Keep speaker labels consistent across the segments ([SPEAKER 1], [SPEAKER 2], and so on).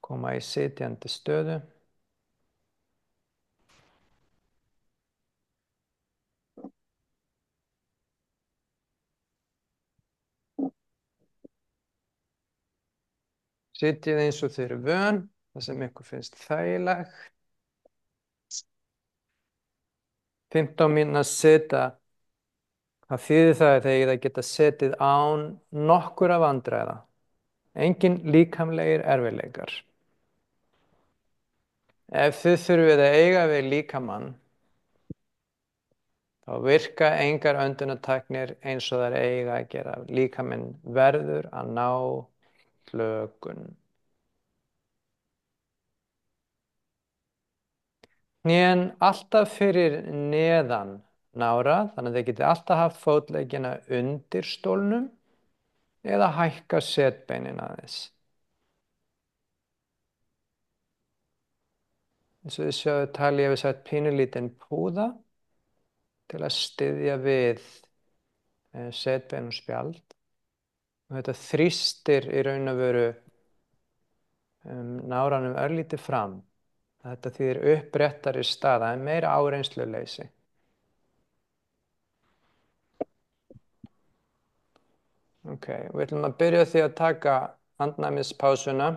[SPEAKER 1] Koma í sitjandi stöðu. Sitjið eins og þið eru vön, það sem ykkur finnst þægilegt. 15 mínútna sita, það þýðir það að þið geta setið án nokkurra vandræða. Engin líkamlegir erfiðleikar. Ef þið þurfið að eiga við líkamann, þá virka engar öndunartæknir eins og þær eiga að gera. Líkaminn verður að ná hlökun. Hnén alltaf fyrir neðan nárað, þannig að þið getið alltaf haft fótleggina undir stólnum eða hækka setbeinin aðeins. Eins og þið sjáðu tali ég við sett pínulítinn púða til að styðja við setbein og spjald. Og þetta þrýstir í raun og veru náranum örlítið fram. Þetta þýðir uppréttari staða en meira áreynsluleysi. Ok, við ætlum að byrja því að taka andnæmispásuna.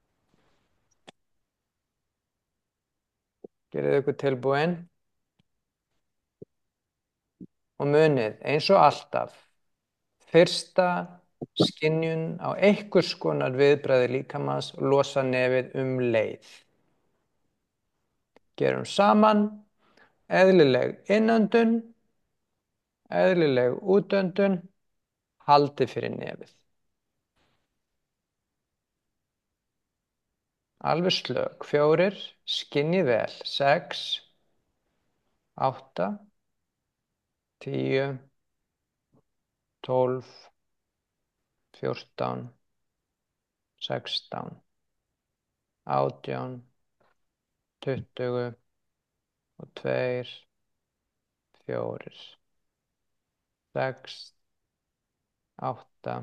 [SPEAKER 1] Gerið ykkur tilbúin. Og munið, eins og alltaf, fyrsta skynjun á einhvers konar viðbragði líkamans og losa nefið leið. Gerum saman, eðlileg innöndun, eðlileg útöndun, haldi fyrir nefið. Alveg slök, 4, skynjið vel, 6, 8, 10, 12, 14, 16, 18, 20 og 2, 4, 6, 8,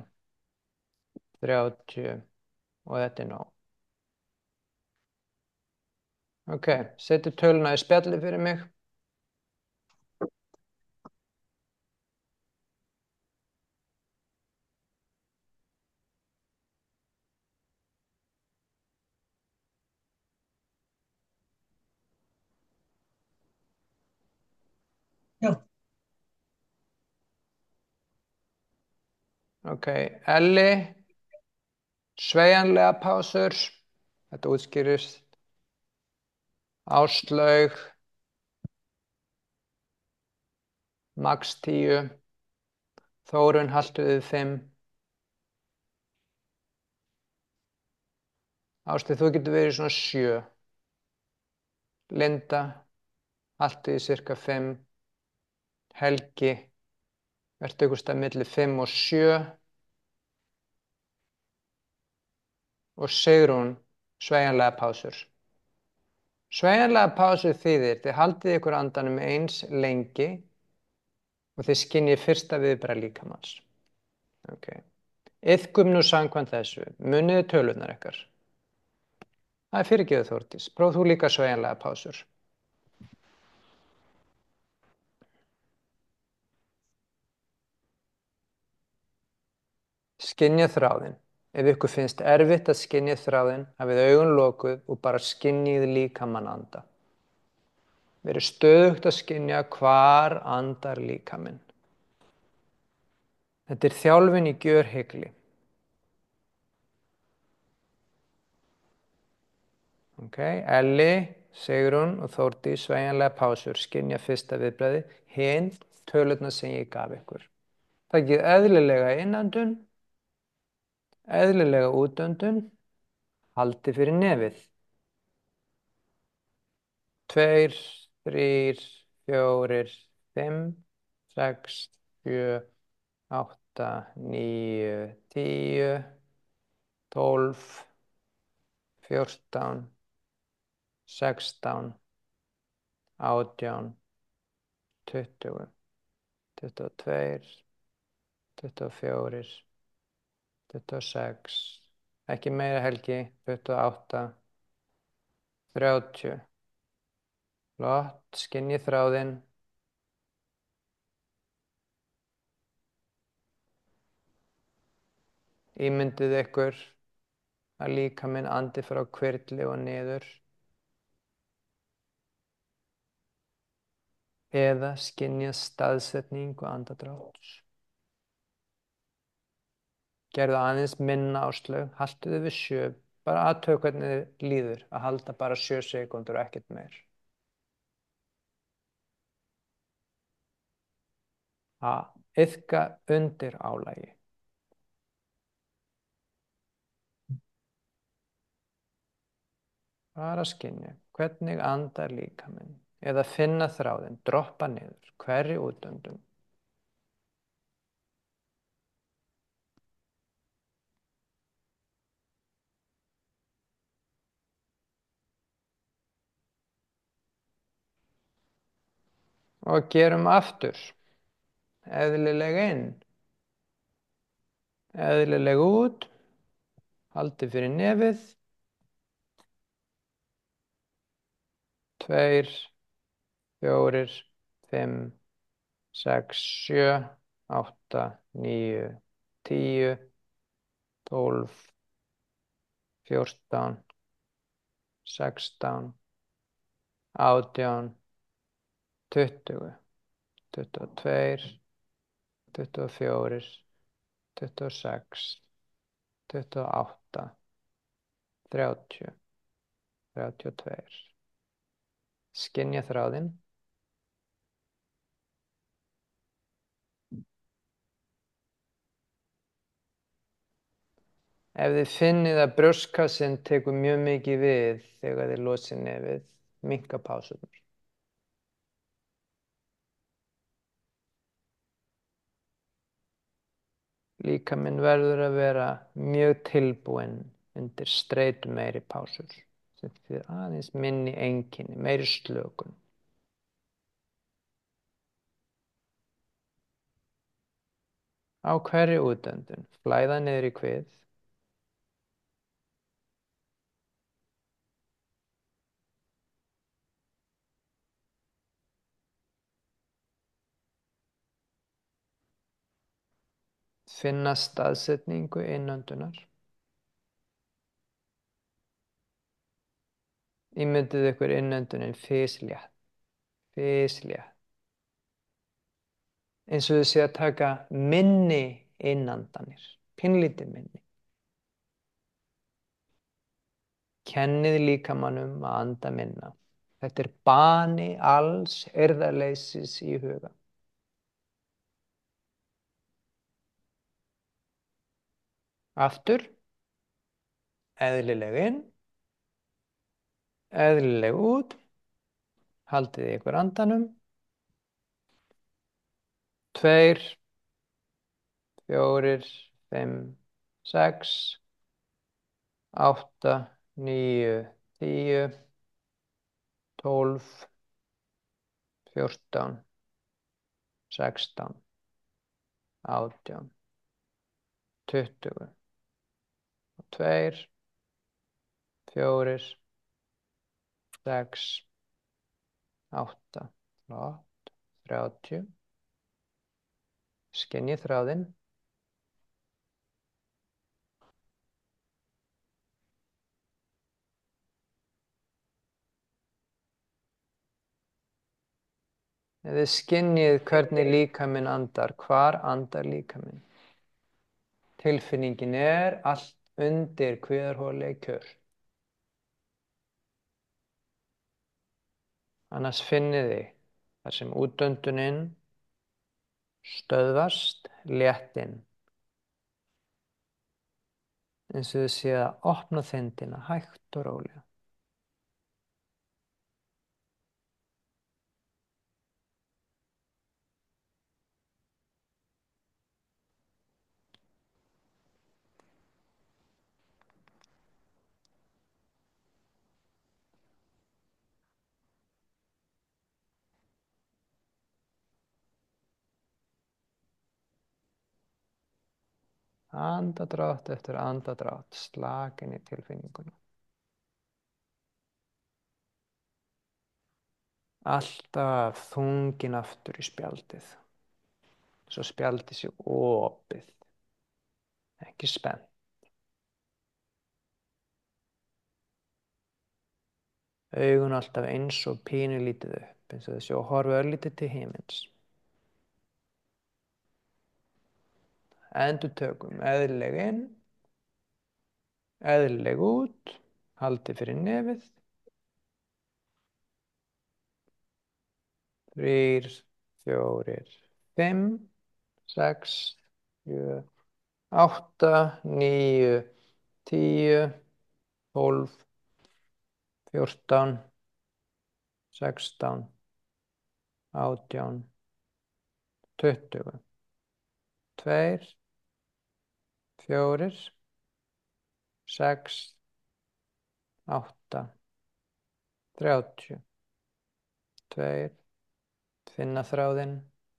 [SPEAKER 1] 30 og þetta nóg. Ok, setjið töluna í spjallið fyrir mig.
[SPEAKER 2] Já.
[SPEAKER 1] Ok, Elli, sveigjanlega pásur, þetta útskýrist. Áslaug, max 10, Þórunn, haltu við 5. Áslaug, þú getur verið svona 7. Linda, haltu í cirka 5. Helgi, vertu ykkur stað milli 5 og 7. Og Sigrún, sveigjanlega pásur. Sveigjanlega pásur þýðir, þið haldið ykkur andanum eins lengi og þið skynjið fyrsta viðbragð líkamans. Ok. Iðkum nú samkvæmt þessu, muniði tölurnar ykkar. Það er fyrirgefið Þórdís, próf þú líka sveigjanlega pásur. Skynja þráðinn. Ef ykkur finnst erfitt að skynja þráðinn, hafið augun lokuð og bara skynjið líkamann anda. Verið stöðugt að skynja hvar andar líkaminn. Þetta er þjálfun í gjörhygli. Ok, Elli, Sigrún og Þórdís, sveigjanlega pásur, skynja fyrsta viðbragði, hin tölurnar sem ég gaf ykkur. Takið eðlilega innöndun, eðlilega útöndun, haldi fyrir nefið. 2, 3, 4, 5, 6, 7, 8, 9, 10, 12, 14, 16, 18, 20, 22, 24, 26, ekki meira Helgi, 28, 30. Flott, skynjið þráðinn. Ímyndið ykkur að líkaminn andi frá hvirfli og niður. Eða skynjað staðsetningu andardrátts. Gerðu aðeins minna Áslaug, haltu þið við 7. Bara athuga hvernig þið líður að halda bara 7 sekúndur og ekkert meir. Að iðka undir álagi. Bara skynja, hvernig andar líkaminn. Eða finna þráðinn, droppa niður, hverri útöndun. Og gerum aftur. Eðlileg inn. Eðlileg út. Haldið fyrir nefið. 2, 4, 5, 6, 7, 8, 9, 10, 12, 14, 16, 18, 20, 22, 24, 26, 28, 30, 32. Skynja þráðinn. Ef þið finnið að brjóstkassinn tekur mjög mikið við þegar þið losið nefið, minnka pásurnar. Líkaminn verður að vera mjög tilbúinn undir streitu-meiri pásur. Sem þýðir aðeins minni einkenni, meiri slökun. Á hverri útöndun, flæða niður í kvið. Finna staðsetningu innöndunar. Ímyndið ykkur innöndunin fislétt. Fislétt. Eins og þið séu að taka minni innandanir. Pínlítið minni. Kennið líkamanum að anda minna. Þetta er bani alls eirðarleysis í huga. Aftur. Eðlileg inn. Eðlileg út. Haldið ykkur andanum. 2, 4, 5, 6, 8, 9, 10, 12, 14, 16, 18, 20, 2, 4, 6, 8, 30. Skynjið þráðinn. Þið skynjið hvernig líkaminn andar, hvar andar líkaminn. Tilfinningin er allt undir kviðarholi kjör. Annars finnið þið þar sem útöndunin stöðvast léttinn. Eins og þið séð að opna þindina hægt og rólega. Andadrátt eftir andadrátt, slakin í tilfinninguna. Alltaf þungin aftur í spjaldið. Svo spjaldið sé opið. Ekki spennt. Augun alltaf eins og pínu lítið upp, eins og þessi og horfa örlítið til himins. Endurtökum eðlileg inn, eðlileg út, haldið fyrir nefið. 3, 4, 5, 6, 7, 8, 9, 10, 12, 14, 16, 18, 20, 2, 4, 6, 8, 30, 2, finna þráðinn.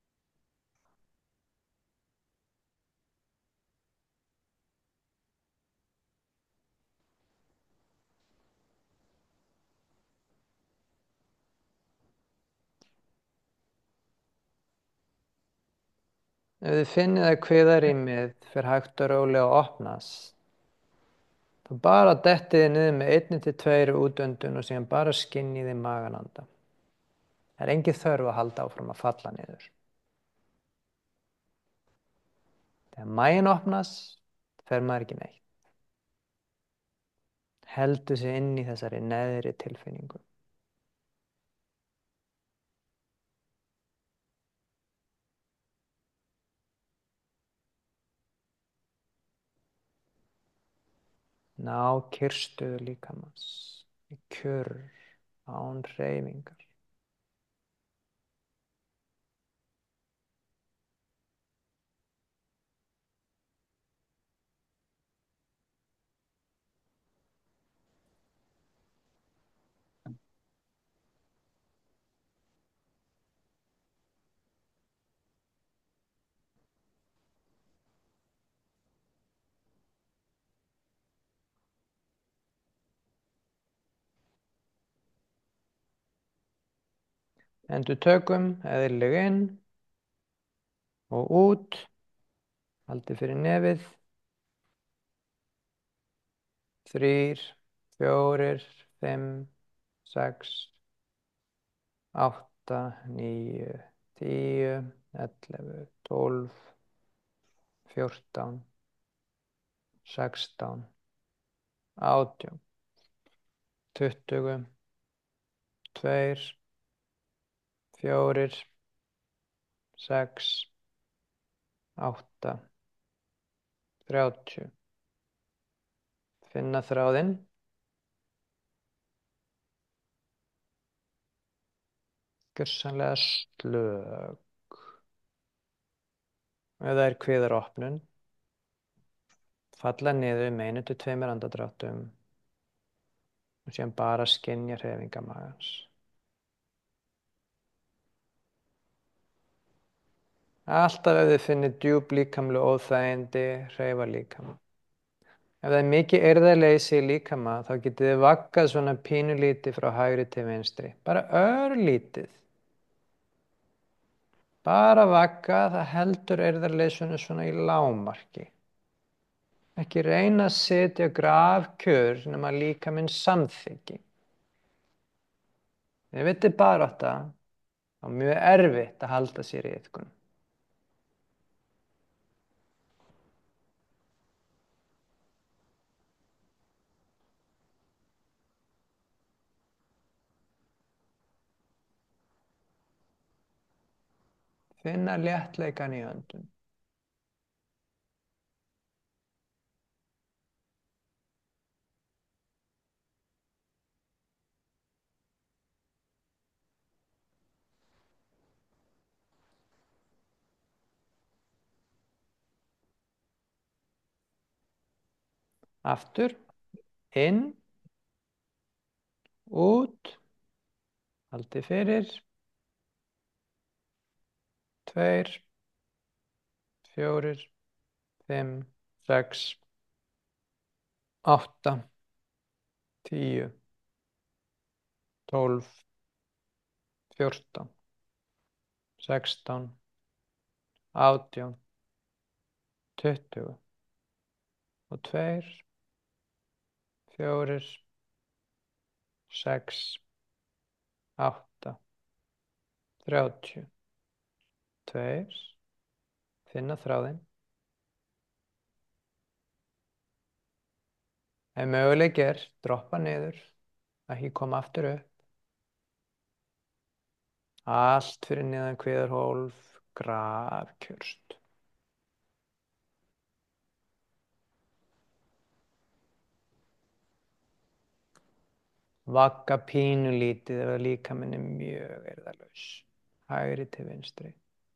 [SPEAKER 1] Ef þið finnið að kviðarýmið fer hægt og rólega að opnast, þá bara dettið þið niður með 1 til 2 útöndun og síðan bara skinnið í magananda. Það er engin þörf að halda áfram að falla niður. Þegar maginn opnast, fer maður ekki neitt. Heldur sig inn í þessari neðri tilfinningu. Ná kyrrstöðu líkamans, í kjurr, án hreyfingar. Endurtökum, eðlileg inn og út, haldið fyrir nefið. 3, 4, 5, 6, 8, 9, 10, 11, 12, 14, 16, 18, 20, 2, 4, 6, 8, 30. Finna þráðinn. Gjörsamlega slök. Ef það er kviðaropnun, falla niður með 1 til 2 andardráttum og síðan bara skynja hreyfingar magans. Alltaf ef þið finnið djúp líkamleg óþægindi, hreyfa líkama. Ef það er mikið eirðarleysi í líkama, þá getið þið vaggað svona pínulítið frá hægri til vinstri. Bara örlítið. Bara vagga, það heldur eirðarleysunum svona í lágmarki. Ekki reyna að setja grafkjör nema líkaminn samþykki. Þið vitið bara þetta, þá er mjög erfitt að halda sér í iðkun. Finna léttleikan í öndun. Aftur, inn, út, haldið fyrir, 2, 4, 5, 6, 8, 10, 12, 14, 16, 18, 20 og 2, 4, 6, 8, 30, 2, finna þráðinn. Ef möguleiki er, droppa niður, ekki koma aftur upp. Allt fyrir neðan kviðarhólf, grafkjörst. Vagga pínulítið ef líkaminn er mjög eirðarlaus. Hægri til vinstri.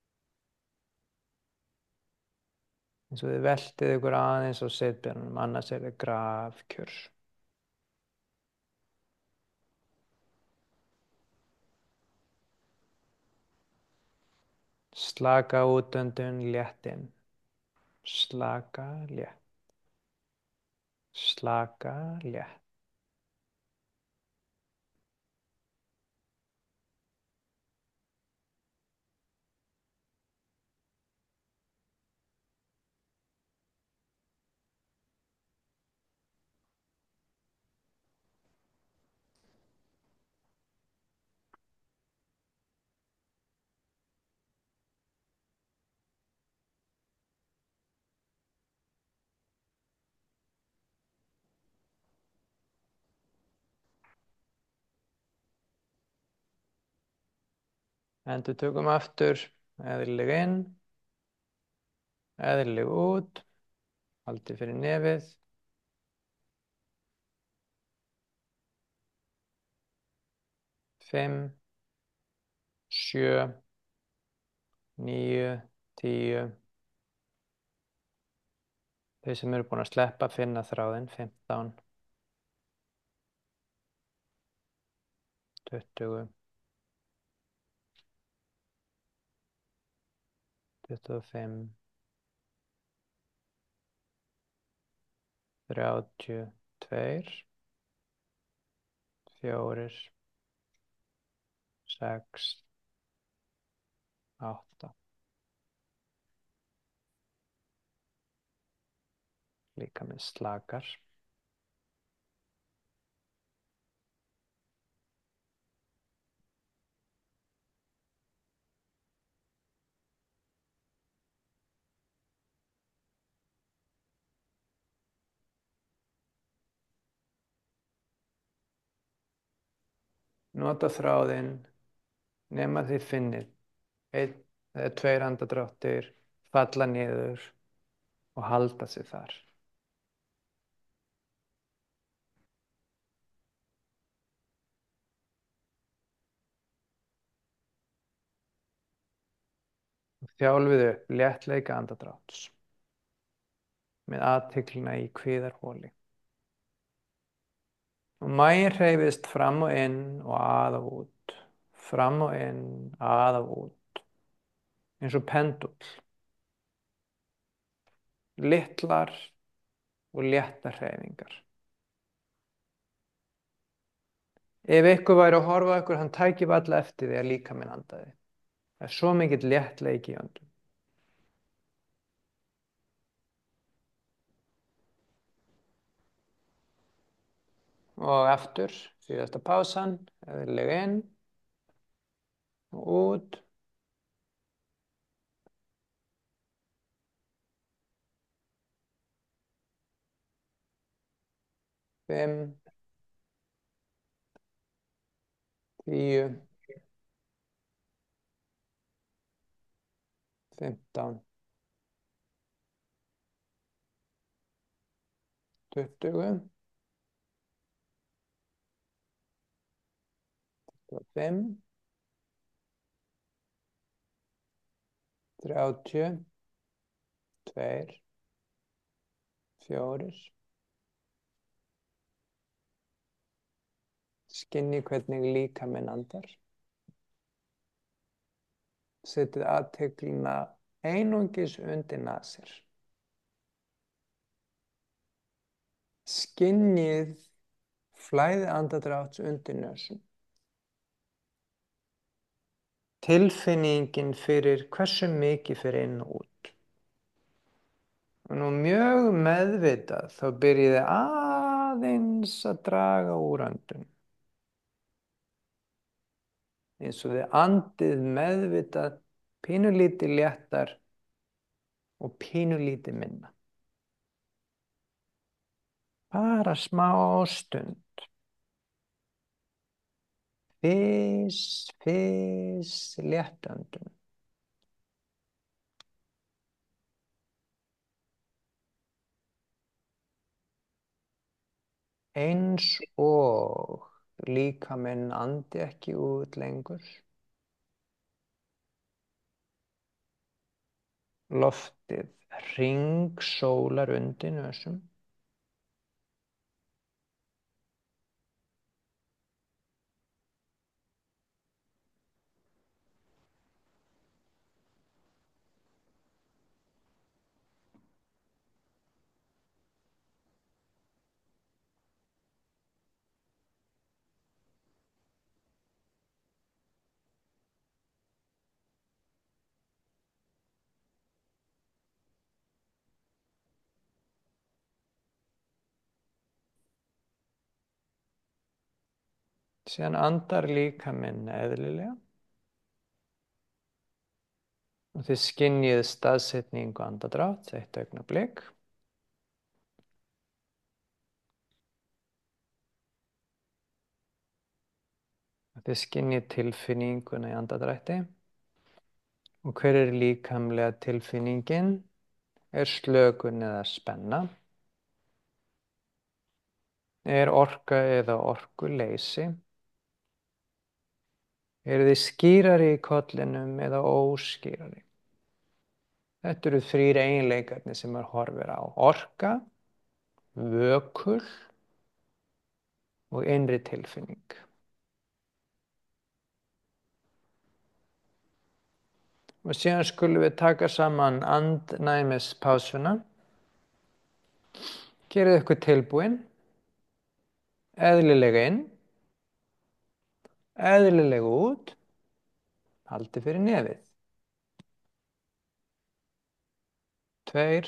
[SPEAKER 1] Eins og þið veltið ykkur aðeins á setbjörnum, annars er það grafkjörs. Slaka útöndun, létt inn. Slaka, létt. Slaka, létt. Endurtökum aftur, eðlileg inn, eðlileg út, haldið fyrir nefið. 5, 7, 9, 10. Þeir sem eru búin að sleppa finna þráðinn, 15, 20, 25, 30, 2, 4, 6, 8. Líkaminn slakar. Nota þráðinn nema þið finnið 1 eða 2 andardráttir, falla niður og halda sig þar. Þjálfið upp léttleika andardrátts með athyglina í kviðarholi. Og maginn hreyfist fram og inn og að og út, fram og inn, að og út, eins og pendúll. Litlar og léttar hreyfingar. Ef ykkur væri að horfa á ykkur, hann tæki varla eftir því að líkaminn andaði. Það er svo mikill léttleiki í öndun. Og aftur, síðasta pásan, eðlileg inn og út. Fimm, 10, 15, 20, 25, 30, 2, 4. Skynji hvernig líkaminn andar. Setjið athyglina einungis undir nasir. Skynjið flæði andardrátts undir nösum. tilfinningin fyrir hversu mikið fyrir inn og út. Og nú mjög meðvitað þá byrjiði aðeins að draga úr öndun. Eins og þið andið meðvitað pínulítið léttar og pínulítið minna. Bara smá stund. Fyrst léttöndun. Eins og líkaminn andi ekki út lengur. Loftið hringsólar undir nösum. Síðan andar líkaminn eðlilega. Og þið skynjið staðsetningu andardrátt eitt augnablik. Og þið skynjið tilfinninguna í andardrætti. Og hver er líkamlega tilfinningin? Er slökun eða spenna? Er orka eða orkuleysi? Eru þið skýrari í kollinum eða óskýrari? Þetta eru 3 eiginleikarnir sem maður horfir á. Orka, vökul og innri tilfinning. Og síðan skulum við taka saman andnæmispásuna. Gerið ykkur tilbúin. Eðlilega inn. Eðlilega út. Haldið fyrir nefið. 2,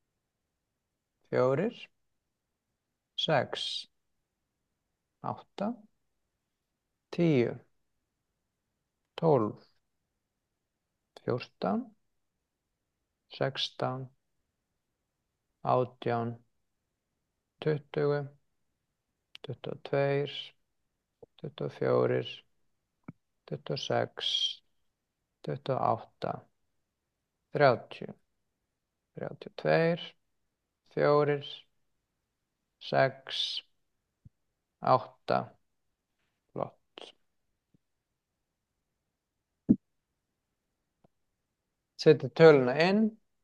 [SPEAKER 1] 4, 6, 8, 10, 12, 14, 16, 18, 20, 22, 24, 26, 28, 30, 32, 4, 6, 8, flott. Setjið töluna inn.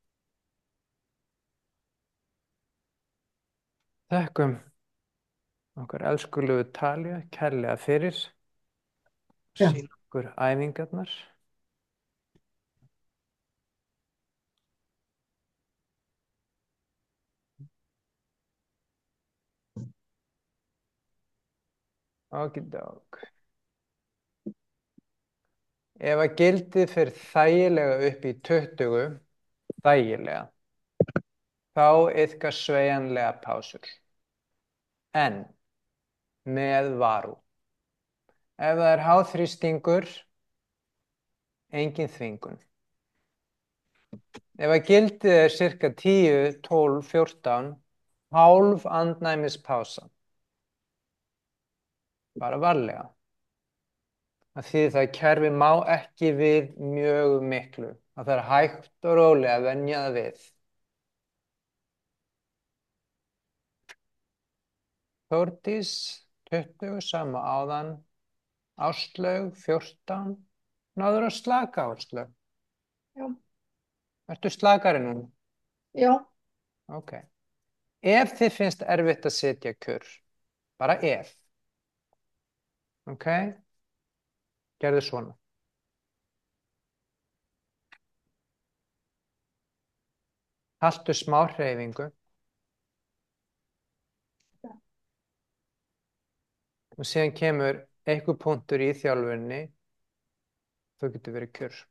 [SPEAKER 1] Þökkum okkar elskulegu Talíu kærlega fyrir. Sýna okkur æfingarnar. Okidok. Ef að gildið fer þægilega upp í 20, þægilega, þá iðka sveigjanlega pásur. En með varúð. Ef það er háþrýstingur, engin þvingun. Ef að gildið er sirka 10, 12, 14, hálf andnæmispása. Bara varlega. Það þýðir það að kerfi má ekki við mjög miklu. Það er hægt og rólega að venja það við. Þórdís, 20, sama áðan. Áslaug, 14. Náður að slaka, Áslaug?
[SPEAKER 2] Já.
[SPEAKER 1] Ertu slakari núna?
[SPEAKER 2] Já.
[SPEAKER 1] Ok. Ef þið finnst erfitt að sitja kjur, bara ef. Ok? Gerðu svona. Haltu smá hreyfingu. Og síðan kemur einhver punktur í þjálfuninni þau getur verið kjur.